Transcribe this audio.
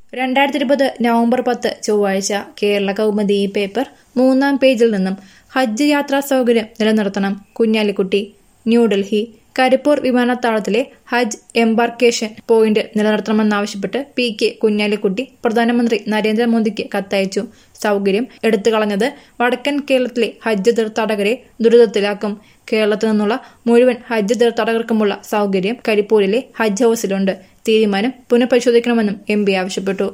2020 November 10 ചൊവ്വാഴ്ച Kerala Kaumudi paper 3-ാം പേജിൽ നിന്നും ഹജ്ജ് യാത്രാ സൗകര്യം നിലനിർത്തണം കുഞ്ഞാലിക്കുട്ടി. ന്യൂഡൽഹി കരിപ്പൂർ വിമാനത്താവളത്തിലെ ഹജ്ജ് എംബാർക്കേഷൻ പോയിന്റ് നിലനിർത്തണമെന്നാവശ്യപ്പെട്ട് പി.കെ. കുഞ്ഞാലിക്കുട്ടി പ്രധാനമന്ത്രി നരേന്ദ്രമോദിക്ക് കത്തയച്ചു. സൗകര്യം എടുത്തുകളഞ്ഞത് വടക്കൻ കേരളത്തിലെ ഹജ്ജ് തീർത്ഥാടകരെ ദുരിതത്തിലാക്കും. കേരളത്തിൽ നിന്നുള്ള മുഴുവൻ ഹജ്ജ് തീർത്ഥാടകർക്കുമുള്ള സൗകര്യം കരിപ്പൂരിലെ ഹജ്ജ് ഹൌസിലുണ്ട്. തീരുമാനം പുനഃപരിശോധിക്കണമെന്നും എം.പി. ആവശ്യപ്പെട്ടു.